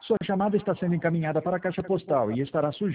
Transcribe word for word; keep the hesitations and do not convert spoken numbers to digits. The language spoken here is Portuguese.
Sua chamada está sendo encaminhada para a caixa postal e estará sujeita